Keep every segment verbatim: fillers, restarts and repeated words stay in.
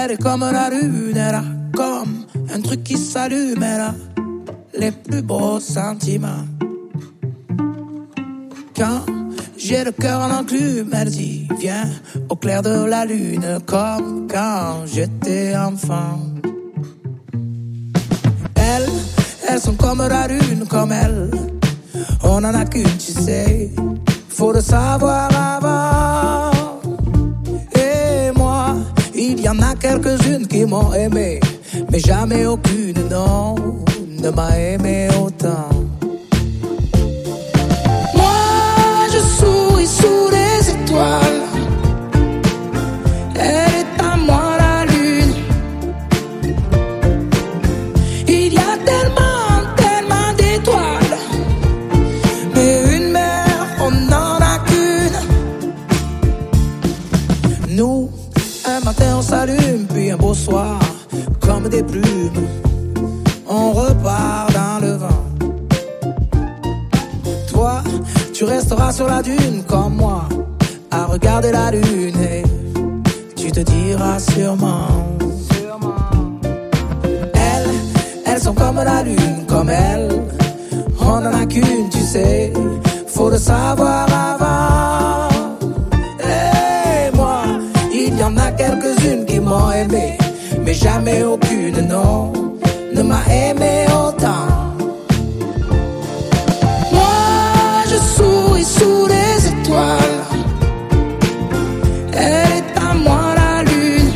Elle est comme la lune, elle a comme un truc qui s'allume, elle a les plus beaux sentiments. Quand j'ai le cœur en enclume, elle dit viens au clair de la lune, comme quand j'étais enfant. Elles, elles sont comme la lune, comme elle. On en a qu'une, tu sais, faut le savoir avant. Et moi, il y en a quelques-unes qui m'ont aimé, mais jamais aucune, non, ne m'a aimé autant. Moi, je souris sous les étoiles. Elle est à moi la lune. Il y a tellement, tellement d'étoiles, mais une mère, on n'en a qu'une. Nous, un matin on s'allume, puis un beau soir, comme des plumes, on repart dans le vent. Toi, tu resteras sur la dune comme moi, à regarder la lune, et tu te diras sûrement, elles, elles sont comme la lune, comme elle. On en a qu'une, tu sais, faut le savoir avant. Et moi, il y en a quelques-unes qui m'ont aimé, mais jamais aucune, non, ne m'a aimé autant. Moi, je souris sous les étoiles. Elle est à moi la lune.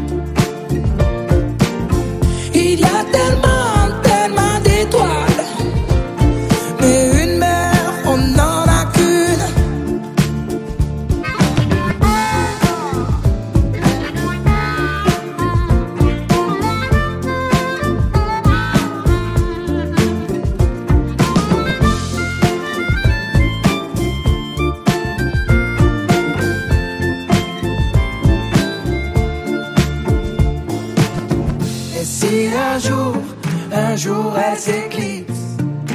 Il y a tellement, tellement d'étoiles, mais une mère, on n'en a qu'une. Et si un jour, un jour elle s'éclipse,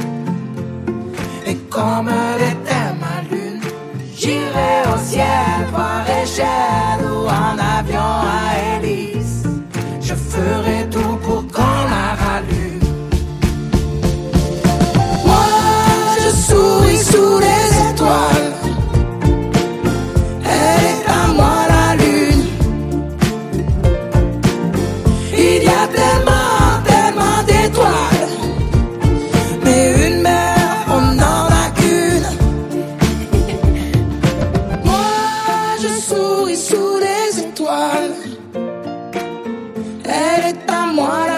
et comme elle était ma lune, j'irai au ciel par échelle ou en avion à hélice. Je ferai tout pour qu'on la rallume. Moi, je souris sous les étoiles. Elle est à moi la lune. Il y a tellement, tellement d'étoiles, mais une mère, on n'en a qu'une. Moi, je souris sous les étoiles. Elle est à moi la